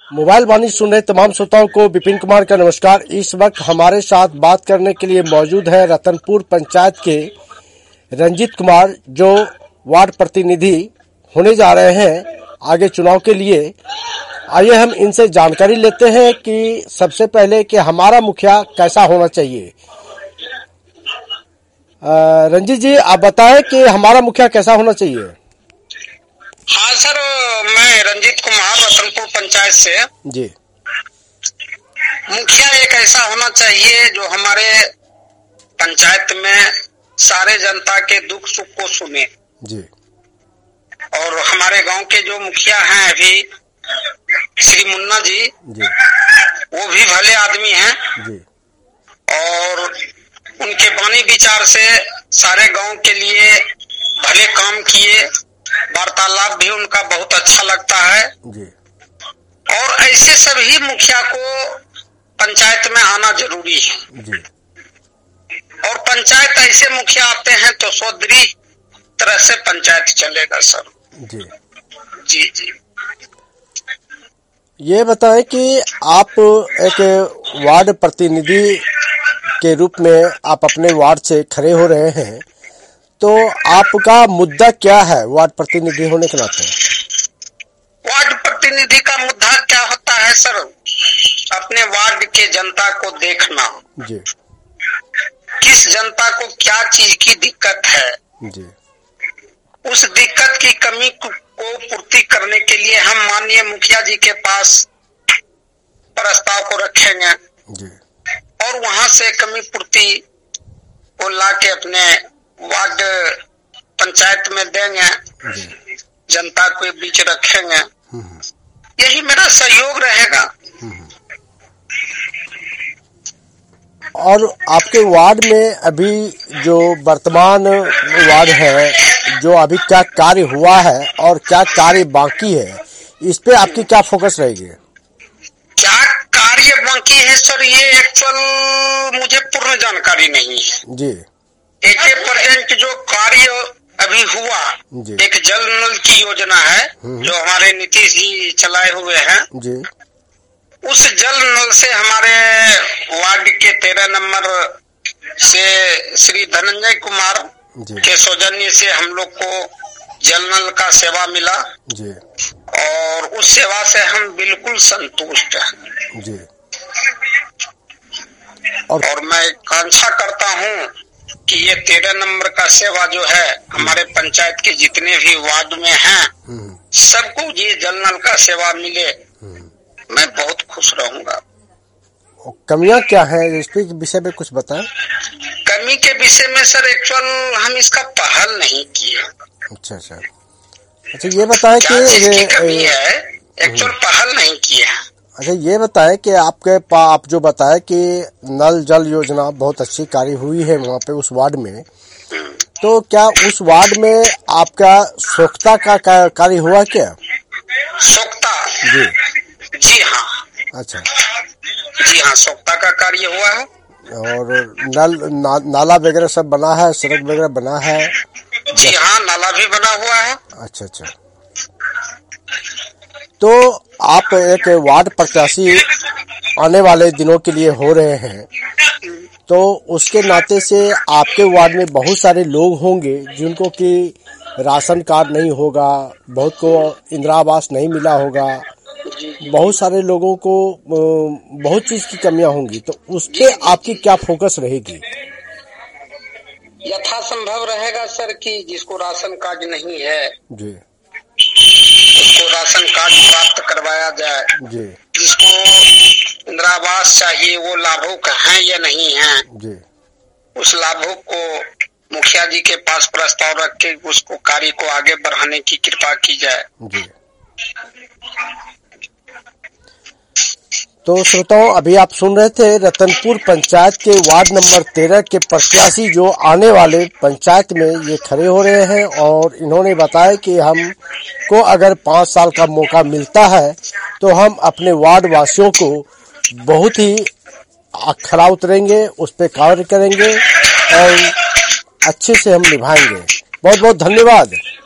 Mobile वाणी सुन रहे तमाम श्रोताओं को विपिन कुमार का नमस्कार। इस वक्त हमारे साथ बात करने के लिए मौजूद है रतनपुर पंचायत के रंजीत कुमार, जो वार्ड प्रतिनिधि होने जा रहे हैं आगे चुनाव के लिए। आइए हम इनसे जानकारी लेते हैं कि सबसे पहले कि हमारा मुखिया कैसा होना चाहिए। रंजीत जी, आप बताएं कि हमारा मुखिया कैसा होना चाहिए। हाँ सर, मैं रंजीत कुमार रतनपुर पंचायत से जी। मुखिया एक ऐसा होना चाहिए जो हमारे पंचायत में सारे जनता के दुख सुख को सुने जी। और हमारे गांव के जो मुखिया हैं अभी श्री मुन्ना जी, वो भी भले आदमी हैं जी। और उनके वाणी विचार से सारे गांव के लिए भले काम किए। वार्तालाप भी उनका बहुत अच्छा लगता है जी। और ऐसे सभी मुखिया को पंचायत में आना जरूरी है जी। और पंचायत ऐसे मुखिया आते हैं तो सुदृढ़ तरह से पंचायत चलेगा सर। जी जी जी। ये बताएं कि आप एक वार्ड प्रतिनिधि के रूप में आप अपने वार्ड से खड़े हो रहे हैं, तो आपका मुद्दा क्या है वार्ड प्रतिनिधि होने के नाते? वार्ड प्रतिनिधि का मुद्दा क्या होता है सर? अपने वार्ड के जनता को देखना जी। किस जनता को क्या चीज की दिक्कत है जी। उस दिक्कत की कमी को पूर्ति करने के लिए हम माननीय मुखिया जी के पास प्रस्ताव को रखेंगे जी। और वहां से कमी पूर्ति को लाके अपने वार्ड पंचायत में देंगे, जनता के बीच रखेंगे। यही मेरा सहयोग रहेगा। और आपके वार्ड में अभी जो वर्तमान वार्ड है, जो अभी क्या कार्य हुआ है और क्या कार्य बाकी है, इस पे आपकी क्या फोकस रहेगी? क्या कार्य बाकी है सर, ये एक्चुअल मुझे पूर्ण जानकारी नहीं है जी। एक प्रेजेंट जो कार्य अभी हुआ, एक जल नल की योजना है जो हमारे नीतीश जी चलाए हुए हैं जी। उस जल नल से हमारे वार्ड के 13 नंबर से श्री धनंजय कुमार के सौजन्य से हम लोग को जल नल का सेवा मिला जी। और उस सेवा से हम बिल्कुल संतुष्ट हैं जी। और मैं कांक्षा करता हूं कि ये 13 नंबर का सेवा जो है हमारे पंचायत के जितने भी वार्ड में हैं सबको ये जल नल का सेवा मिले, मैं बहुत खुश रहूंगा। कमियां क्या है इसके विषय में कुछ बताएं। कमी के विषय में सर एक्चुअल हम इसका पहल नहीं किए। अच्छा अच्छा अच्छा, ये बताएं कि कमी है एक्चुअल पहल नहीं किए। अच्छा, ये बताएं कि आप जो बताए कि नल जल योजना बहुत अच्छी कार्य हुई है वहाँ पे उस वार्ड में, तो क्या उस वार्ड में आपका स्वच्छता का कार्य हुआ क्या? स्वच्छता जी जी हाँ। अच्छा जी हाँ, स्वच्छता का कार्य हुआ है और नाला वगैरह सब बना है, सड़क वगैरह बना है? जी हाँ, नाला भी बना हुआ है। अच्छा अच्छा, तो आप एक वार्ड प्रत्याशी आने वाले दिनों के लिए हो रहे हैं, तो उसके नाते से आपके वार्ड में बहुत सारे लोग होंगे जिनको कि राशन कार्ड नहीं होगा, बहुत को इंदिरा आवास नहीं मिला होगा, बहुत सारे लोगों को बहुत चीज की कमियां होंगी, तो उस पे आपकी क्या फोकस रहेगी? यथासंभव रहेगा सर कि जिसको राशन कार्ड नहीं है जी उसको राशन कार्ड प्राप्त करवाया जाए जी। जिसको इंदिरा आवास चाहिए वो लाभुक हैं या नहीं हैं जी, उस लाभुक को मुखिया जी के पास प्रस्ताव रख के उसको कार्य को आगे बढ़ाने की कृपा की जाए जी। तो श्रोताओं, अभी आप सुन रहे थे रतनपुर पंचायत के वार्ड नंबर 13 के प्रत्याशी जो आने वाले पंचायत में ये खड़े हो रहे हैं और इन्होंने बताया कि हमको अगर 5 साल का मौका मिलता है तो हम अपने वार्ड वासियों को बहुत ही खरा उतरेंगे, उस पर कार्य करेंगे और अच्छे से हम निभाएंगे। बहुत बहुत धन्यवाद।